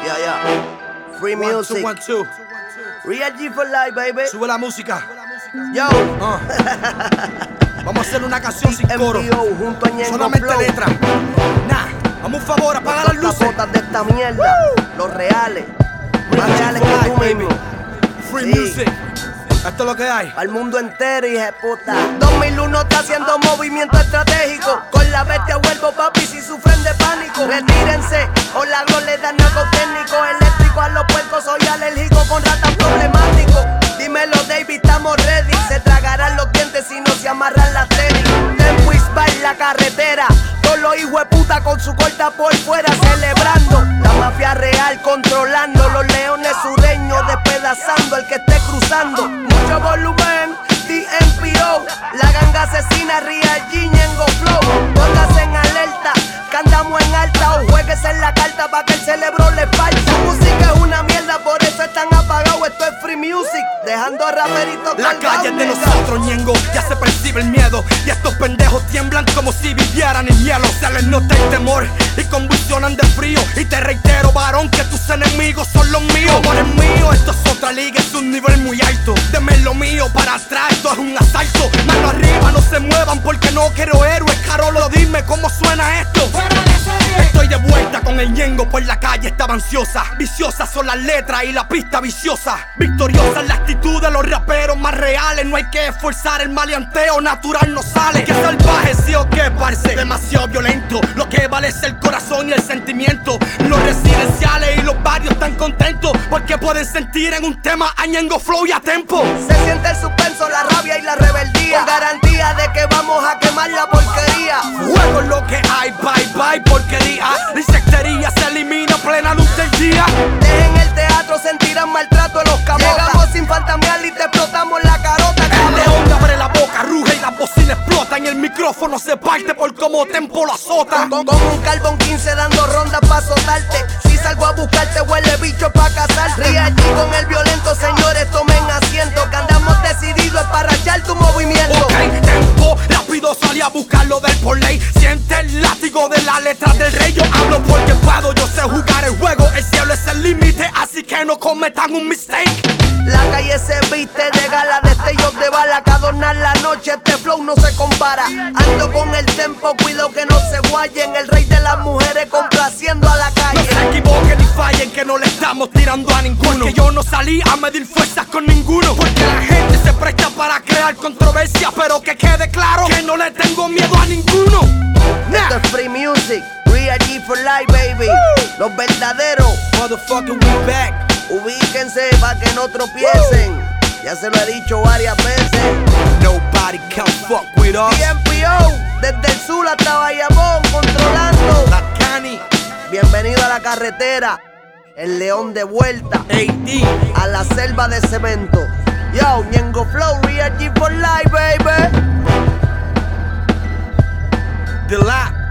Yeah, yeah. Free music. 1, 2, 1, 2. Real G for life, baby. Sube la música. Yo. Vamos a hacer una canción sin coro. MPO junto a Ñengo Solamente Flow. letra. Nah, hazme un favor, apaga las Los luces. capotas de esta mierda. Los reales. Más reales que tú mismo. Free Sí. music. Esto es lo que hay. Al mundo entero, hija de puta. 2001 está haciendo movimiento estratégico. Con la bestia vuelvo, papi, si sufren de pánico. Retírense, o la gol le dan algo técnico. Eléctrico a los puercos, soy alérgico con ratas problemáticos. Dímelo, David, estamos ready. Se tragarán los dientes si no se amarran las tenis. Tempo Isbar, la carretera. Todos los hijos de puta con su corta por fuera celebrando. La mafia real controlando. Los leones sureños despedazando al que esté cruzando. Mucho volumen, DMPO. La ganga asesina, Real G, Ñengo Flow. Póngase en alerta, que andamos en alta. O juegues en la carta pa' que el cerebro le falta. Su música es una mierda, por eso están apagados. Esto es free music, dejando a raperitos La cargados, calle es de nigga. nosotros, Ñengo, ya se percibe el miedo. Y estos pendejos tiemblan como si vivieran en hielo. Se les nota el temor y convulsionan de frío. Y te reitero, varón, que tus enemigos son los míos. Amor es mío, esto es otra liga, es un nivel muy alto. Deme lo mío para atrás, esto es un asalto. Mano arriba, no se muevan porque no quiero héroes. Carolo, dime cómo suena esto. Estoy de vuelta con el Ñengo por la calle, estaba ansiosa. Viciosas son las letras y la pista viciosa. Victoriosa es la actitud de los raperos más reales. No hay que esforzar, el maleanteo natural no sale. Que salvaje, sí o qué, parce. Demasiado violento, lo que vale es el corazón y el sentimiento. Los residenciales y los barrios están contentos porque pueden sentir en un tema a Ñengo Flow y a tempo. Se siente el suspenso, la rabia y la rebeldía. Con garantía de que vamos a quemar la porquería. Juego es lo que hay, bye bye, porquería. La insectería se elimina plena luz del día. Dejen el teatro, sentirán maltrato en los camotas. Llegamos sin fantamear y te explotamos la carota, El cabrón. león abre la boca, ruge y la bocina explota. Y el micrófono se parte por cómo tempo lo azota. Con un carbón 15 dando rondas pa' azotarte. Si salgo a buscarte, huele bicho pa' casarte. Real G con el violento, señores, tomen asiento. Que andamos decididos es para rachar tu movimiento. Ok, tempo, rápido salí a buscarlo del por ley. Siente el látigo de la letra del rey. Yo hablo porque puedo, yo sé jugar el juego. El cielo es el límite, así que no cometan un mistake. La calle se viste de gala, destellos de bala, que adornar la noche, este flow no se compara. Ando con el tempo, cuido que no se guayen. El rey de las mujeres complaciendo a la No calle. se equivoquen ni fallen, que no le estamos tirando a ninguno. Porque yo no salí a medir fuerzas con ninguno. Porque la gente se presta para crear controversia. Pero que quede claro que no le tengo miedo a ninguno. Esto es free music, Real G for life, baby. Los verdaderos, Motherfucker, we back. ubíquense pa' que no tropiecen. Ya se lo he dicho varias veces. Nobody can fuck with us. DMPO, desde el sur hasta Bayamón, controlando. La Cani, Bienvenido a la carretera, el león de vuelta AD. a la selva de cemento. Yo, Ñengo Flow, Real G for life, baby. The Lap.